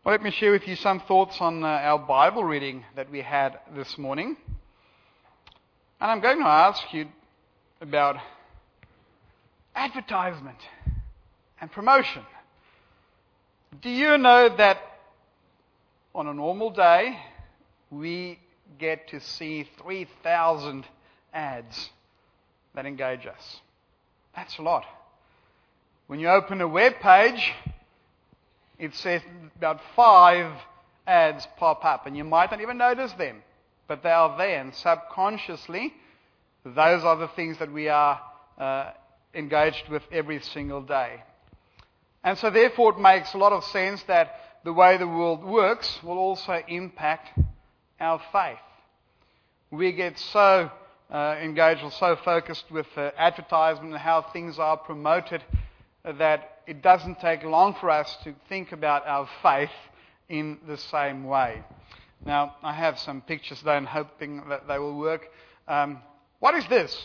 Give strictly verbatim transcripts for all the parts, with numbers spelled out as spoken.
Well, let me share with you some thoughts on uh, our Bible reading that we had this morning. And I'm going to ask you about advertisement and promotion. Do you know that on a normal day, we get to see three thousand ads that engage us? That's a lot. When you open a web page, it says about five ads pop up, and you might not even notice them, but they are there, and subconsciously, those are the things that we are uh, engaged with every single day. And so therefore it makes a lot of sense that the way the world works will also impact our faith. We get so uh, engaged or so focused with uh, advertisement and how things are promoted uh, that it doesn't take long for us to think about our faith in the same way. Now, I have some pictures there and hoping that they will work. Um, what is this?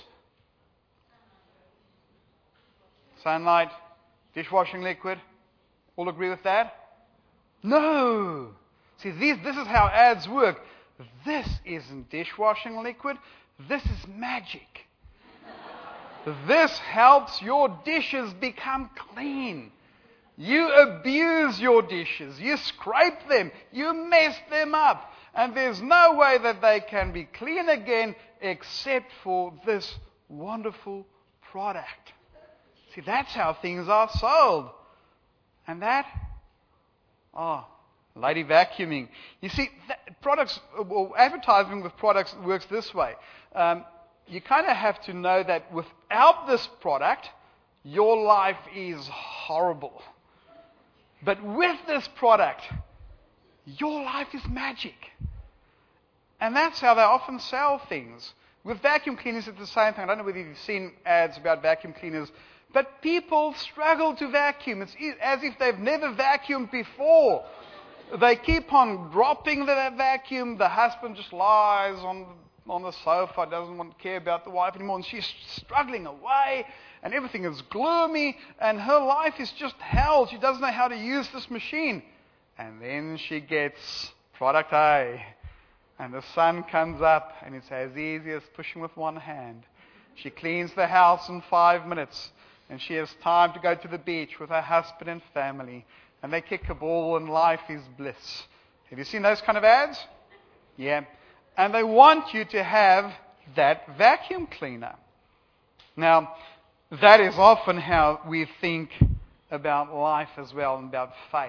Sunlight, dishwashing liquid. All agree with that? No! See, these, this is how ads work. This isn't dishwashing liquid. This is magic. This helps your dishes become clean. You abuse your dishes. You scrape them. You mess them up. And there's no way that they can be clean again except for this wonderful product. See, that's how things are sold. And that, oh, lady vacuuming. You see, products, or advertising with products works this way. Um, you kind of have to know that without this product, your life is horrible. But with this product, your life is magic. And that's how they often sell things. With vacuum cleaners, it's the same thing. I don't know whether you've seen ads about vacuum cleaners, but people struggle to vacuum. It's as if they've never vacuumed before. They keep on dropping the vacuum. The husband just lies on on the sofa, doesn't want to care about the wife anymore, and she's struggling away, and everything is gloomy, and her life is just hell. She doesn't know how to use this machine. And then she gets product A, and the sun comes up, and it's as easy as pushing with one hand. She cleans the house in five minutes, and she has time to go to the beach with her husband and family, and they kick a ball, and life is bliss. Have you seen those kind of ads? Yeah. And they want you to have that vacuum cleaner. Now, that is often how we think about life as well and about faith.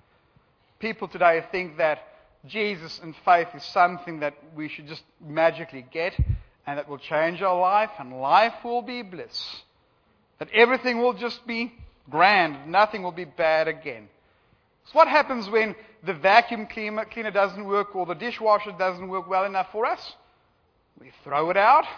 People today think that Jesus and faith is something that we should just magically get and that will change our life and life will be bliss. That everything will just be grand, nothing will be bad again. So what happens when the vacuum cleaner doesn't work or the dishwasher doesn't work well enough for us? We throw it out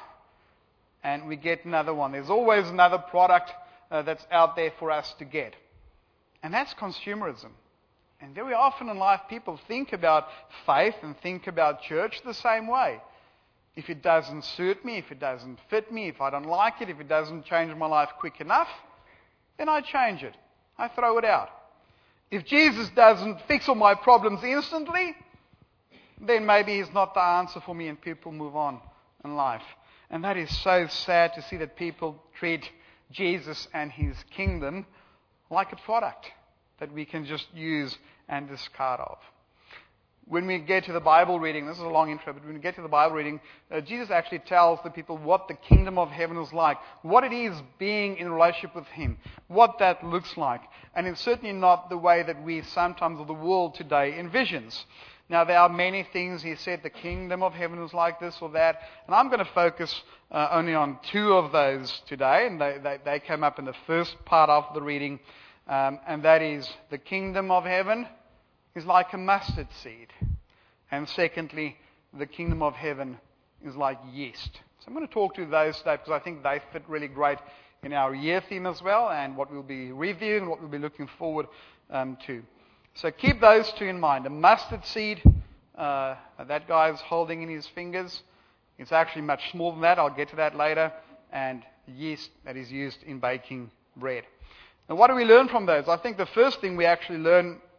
and we get another one. There's always another product uh, that's out there for us to get. And that's consumerism. And very often in life people think about faith and think about church the same way. If it doesn't suit me, if it doesn't fit me, if I don't like it, if it doesn't change my life quick enough, then I change it. I throw it out. If Jesus doesn't fix all my problems instantly, then maybe He's not the answer for me and people move on in life. And that is so sad to see that people treat Jesus and His kingdom like a product that we can just use and discard of. When we get to the Bible reading, this is a long intro, but when we get to the Bible reading, uh, Jesus actually tells the people what the kingdom of heaven is like, what it is being in relationship with Him, what that looks like. And it's certainly not the way that we sometimes, or the world today, envisions. Now, there are many things. He said the kingdom of heaven is like this or that. And I'm going to focus uh, only on two of those today. And they, they, they came up in the first part of the reading. Um, and that is the kingdom of heaven is like a mustard seed. And secondly, the kingdom of heaven is like yeast. So I'm going to talk to those today because I think they fit really great in our year theme as well and what we'll be reviewing and what we'll be looking forward um, to. So keep those two in mind. A mustard seed, uh, that guy's holding in his fingers. It's actually much smaller than that. I'll get to that later. And yeast that is used in baking bread. Now, what do we learn from those? I think the first thing we actually learn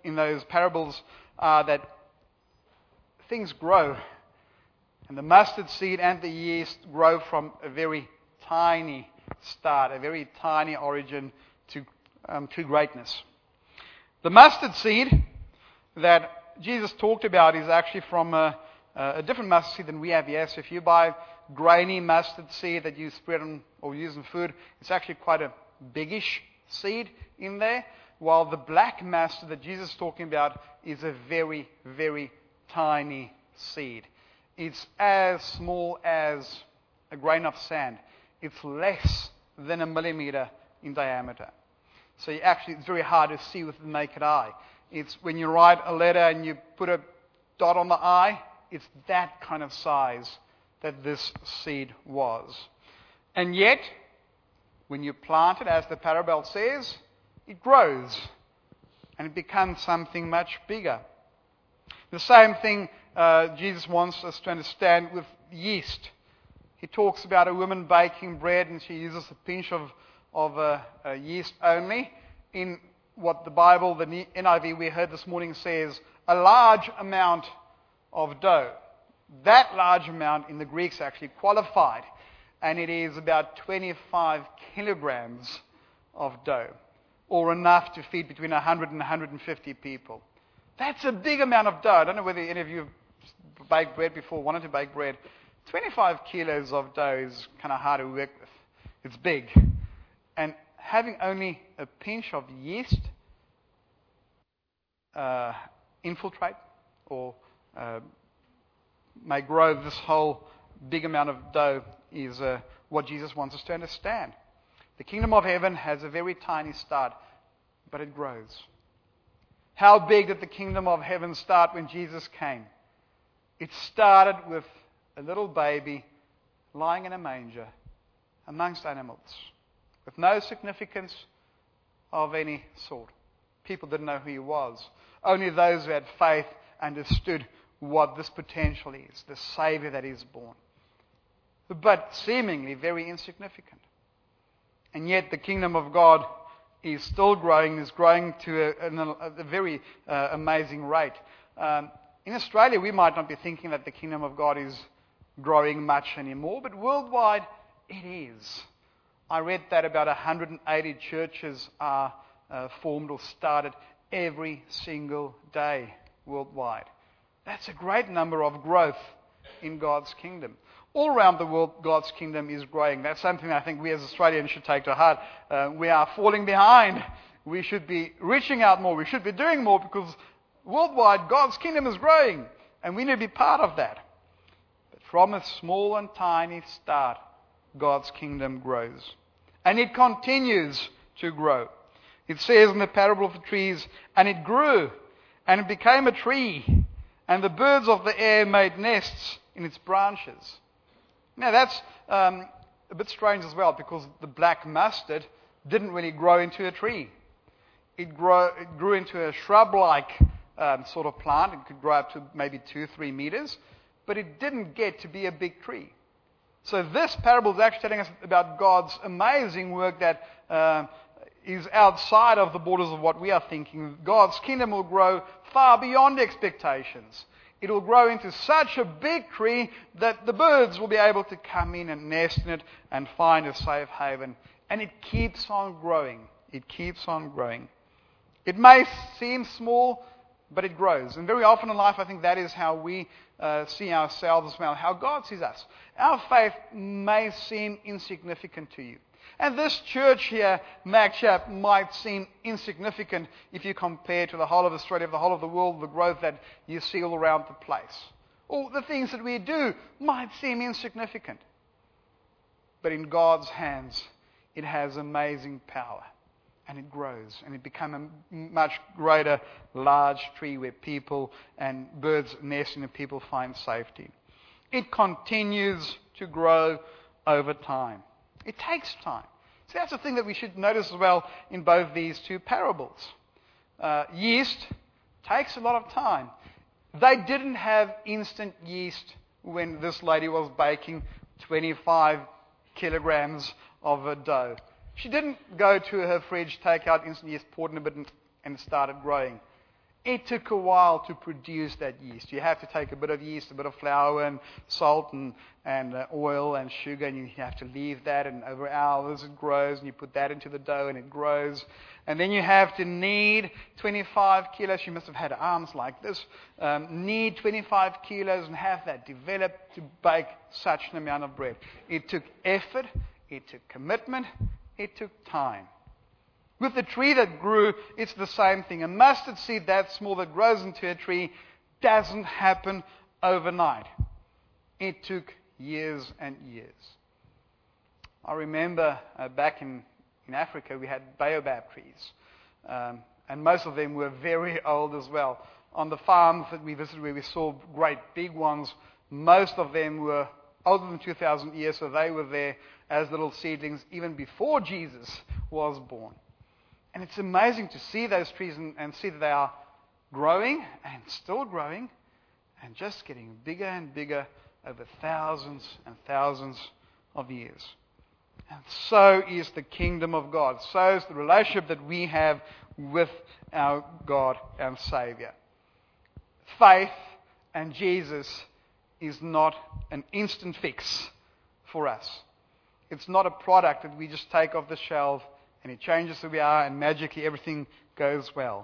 in those parables are that things grow. And the mustard seed and the yeast grow from a very tiny start, a very tiny origin to, um, to greatness. The mustard seed that Jesus talked about is actually from a, a different mustard seed than we have here. So if you buy grainy mustard seed that you spread on or use in food, it's actually quite a biggish seed in there, while the black mustard that Jesus is talking about is a very, very tiny seed. It's as small as a grain of sand. It's less than a millimeter in diameter. So you actually, it's very hard to see with the naked eye. It's when you write a letter and you put a dot on the I, it's that kind of size that this seed was. And yet, when you plant it, as the parable says, it grows and it becomes something much bigger. The same thing uh, Jesus wants us to understand with yeast. He talks about a woman baking bread and she uses a pinch of, of uh, uh, yeast only. In what the Bible, the N I V we heard this morning says, a large amount of dough. That large amount in the Greek is actually qualified, and it is about twenty-five kilograms of dough, or enough to feed between one hundred and one hundred fifty people. That's a big amount of dough. I don't know whether any of you have baked bread before, wanted to bake bread. twenty-five kilos of dough is kind of hard to work with. It's big. And having only a pinch of yeast uh, infiltrate or uh, may grow this whole big amount of dough is uh, what Jesus wants us to understand. The kingdom of heaven has a very tiny start, but it grows. How big did the kingdom of heaven start when Jesus came? It started with a little baby lying in a manger amongst animals, with no significance of any sort. People didn't know who he was. Only those who had faith understood what this potential is, the Savior that is born. But seemingly very insignificant. And yet the kingdom of God is still growing, is growing to a, a, a very uh, amazing rate. Um, in Australia, we might not be thinking that the kingdom of God is growing much anymore, but worldwide, it is. I read that about one hundred eighty churches are uh, formed or started every single day worldwide. That's a great number of growth in God's kingdom. All around the world, God's kingdom is growing. That's something I think we as Australians should take to heart. Uh, we are falling behind. We should be reaching out more. We should be doing more because worldwide, God's kingdom is growing. And we need to be part of that. But from a small and tiny start, God's kingdom grows. And it continues to grow. It says in the parable of the trees, and it grew, and it became a tree, and the birds of the air made nests in its branches. Now that's um, a bit strange as well, because the black mustard didn't really grow into a tree. It, grow, it grew into a shrub-like um, sort of plant. It could grow up to maybe two, three meters, but it didn't get to be a big tree. So this parable is actually telling us about God's amazing work that uh, is outside of the borders of what we are thinking. God's kingdom will grow far beyond expectations. It will grow into such a big tree that the birds will be able to come in and nest in it and find a safe haven. And it keeps on growing. It keeps on growing. It may seem small, but it grows. And very often in life, I think that is how we uh, see ourselves as well, how God sees us. Our faith may seem insignificant to you. And this church here, Magchap, might seem insignificant if you compare to the whole of Australia, the whole of the world, the growth that you see all around the place. Or the things that we do might seem insignificant. But in God's hands, it has amazing power. And it grows, and it becomes a much greater, large tree where people and birds nest and people find safety. It continues to grow over time. It takes time. So that's the thing that we should notice as well in both these two parables. Uh, yeast takes a lot of time. They didn't have instant yeast when this lady was baking twenty-five kilograms of a dough. She didn't go to her fridge, take out instant yeast, pour it in a bit, and, and started growing. It took a while to produce that yeast. You have to take a bit of yeast, a bit of flour and salt and, and uh, oil and sugar, and you have to leave that, and over hours it grows, and you put that into the dough and it grows. And then you have to knead twenty-five kilos. You must have had arms like this. Um, knead twenty-five kilos and have that develop to bake such an amount of bread. It took effort. It took commitment. It took time. With the tree that grew, it's the same thing. A mustard seed that small that grows into a tree doesn't happen overnight. It took years and years. I remember uh, back in, in Africa, we had baobab trees. Um, and most of them were very old as well. On the farms that we visited where we saw great big ones, most of them were older than two thousand years, so they were there as little seedlings even before Jesus was born. And it's amazing to see those trees and, and see that they are growing and still growing and just getting bigger and bigger over thousands and thousands of years. And so is the kingdom of God. So is the relationship that we have with our God and Savior. Faith and Jesus is not an instant fix for us. It's not a product that we just take off the shelf and it changes who we are, and magically everything goes well.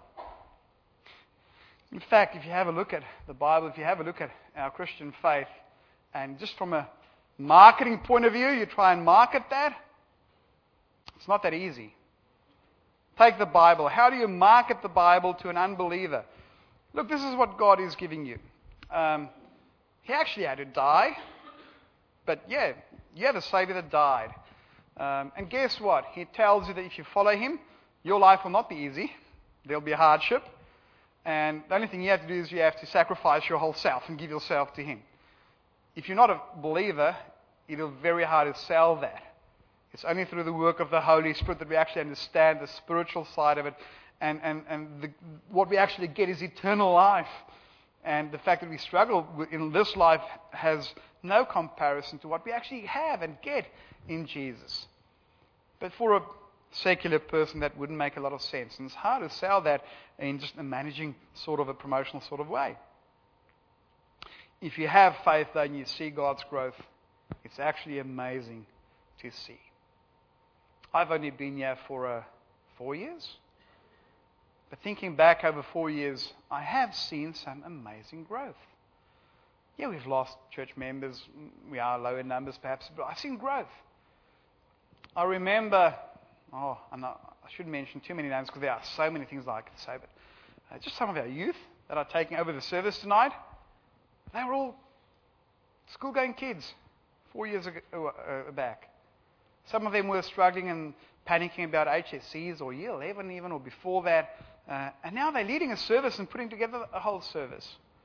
In fact, if you have a look at the Bible, if you have a look at our Christian faith, and just from a marketing point of view, you try and market that, it's not that easy. Take the Bible. How do you market the Bible to an unbeliever? Look, this is what God is giving you. Um, he actually had to die, but yeah, you have a Savior that died. Um, and guess what? He tells you that if you follow Him, your life will not be easy. There'll be hardship. And the only thing you have to do is you have to sacrifice your whole self and give yourself to Him. If you're not a believer, it'll be very hard to sell that. It's only through the work of the Holy Spirit that we actually understand the spiritual side of it. And, and, and the, what we actually get is eternal life. And the fact that we struggle in this life has no comparison to what we actually have and get in Jesus. But for a secular person, that wouldn't make a lot of sense. And it's hard to sell that in just a managing sort of a promotional sort of way. If you have faith, though, and you see God's growth, it's actually amazing to see. I've only been here for uh, four years. But thinking back over four years, I have seen some amazing growth. Yeah, we've lost church members. We are low in numbers perhaps, but I've seen growth. I remember, oh, I'm not, I shouldn't mention too many names because there are so many things I could say, but uh, just some of our youth that are taking over the service tonight, they were all school-going kids four years ago, uh, back. Some of them were struggling and panicking about H S Cs or year eleven even, or before that. Uh, and now they're leading a service and putting together a whole service.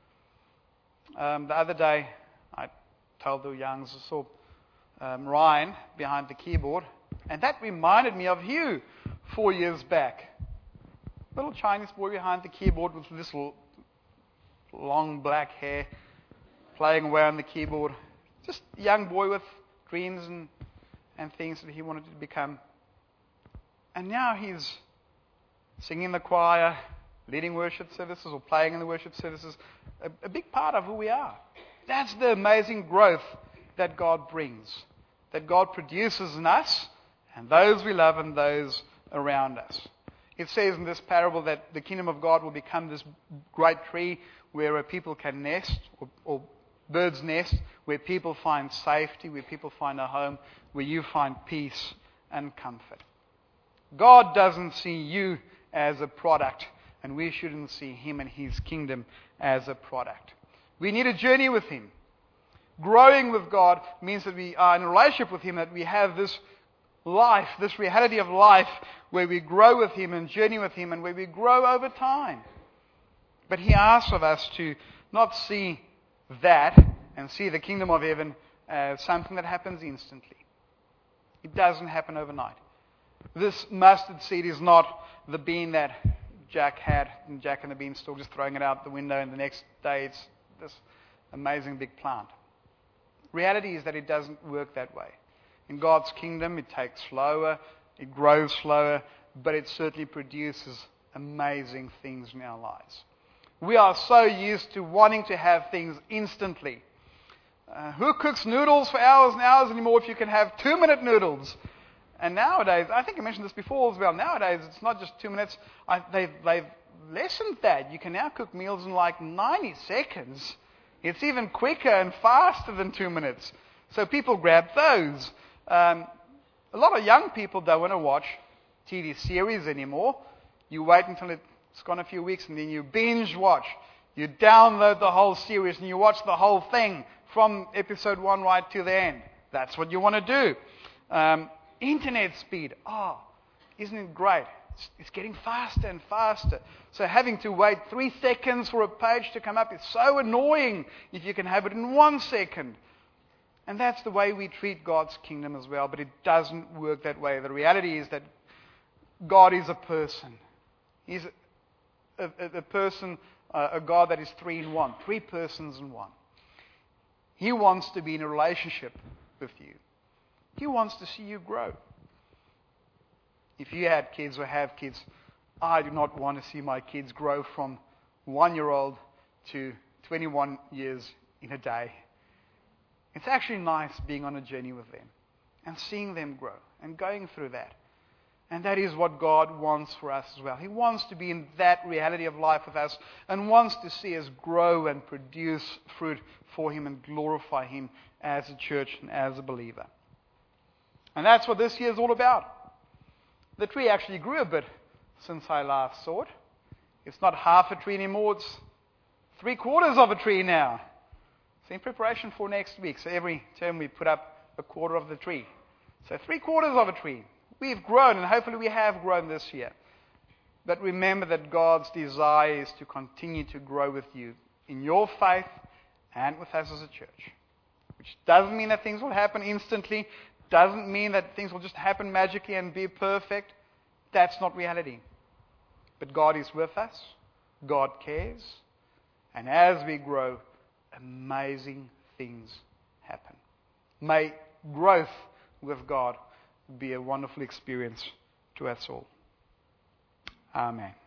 Um, the other day, I told the youngs, I saw um, Ryan behind the keyboard, and that reminded me of Hugh four years back. Little Chinese boy behind the keyboard with this l- long black hair, playing away on the keyboard. Just a young boy with dreams and, and things that he wanted to become. And now he's singing in the choir, leading worship services or playing in the worship services, a, a big part of who we are. That's the amazing growth that God brings, that God produces in us and those we love and those around us. It says in this parable that the kingdom of God will become this great tree where people can nest, or, or birds nest, where people find safety, where people find a home, where you find peace and comfort. God doesn't see you as a product, and we shouldn't see Him and His kingdom as a product. We need a journey with Him. Growing with God means that we are in a relationship with Him, that we have this life, this reality of life, where we grow with Him and journey with Him, and where we grow over time. But He asks of us to not see that and see the kingdom of heaven as something that happens instantly. It doesn't happen overnight. This mustard seed is not the bean that Jack had in Jack and the Beanstalk, just throwing it out the window, and the next day it's this amazing big plant. Reality is that it doesn't work that way. In God's kingdom, it takes slower, it grows slower, but it certainly produces amazing things in our lives. We are so used to wanting to have things instantly. Uh, who cooks noodles for hours and hours anymore if you can have two-minute noodles? And nowadays, I think I mentioned this before as well, nowadays it's not just two minutes. I, they've, they've lessened that. You can now cook meals in like ninety seconds. It's even quicker and faster than two minutes. So people grab those. Um, a lot of young people don't want to watch T V series anymore. You wait until it's gone a few weeks and then you binge watch. You download the whole series and you watch the whole thing from episode one right to the end. That's what you want to do. Um, internet speed. Oh, isn't it great? It's, it's getting faster and faster. So having to wait three seconds for a page to come up is so annoying if you can have it in one second. And that's the way we treat God's kingdom as well, but it doesn't work that way. The reality is that God is a person. He's a, a, a person, uh, a God that is three in one, three persons in one. He wants to be in a relationship with you. He wants to see you grow. If you had kids or have kids, I do not want to see my kids grow from one-year-old to twenty-one years in a day. It's actually nice being on a journey with them and seeing them grow and going through that. And that is what God wants for us as well. He wants to be in that reality of life with us and wants to see us grow and produce fruit for Him and glorify Him as a church and as a believer. And that's what this year is all about. The tree actually grew a bit since I last saw it. It's not half a tree anymore, it's three quarters of a tree now. It's in preparation for next week. So every term we put up a quarter of the tree. So three quarters of a tree. We've grown, and hopefully we have grown this year. But remember that God's desire is to continue to grow with you in your faith and with us as a church. Which doesn't mean that things will happen instantly. Doesn't mean that things will just happen magically and be perfect. That's not reality. But God is with us. God cares. And as we grow, amazing things happen. May growth with God be a wonderful experience to us all. Amen.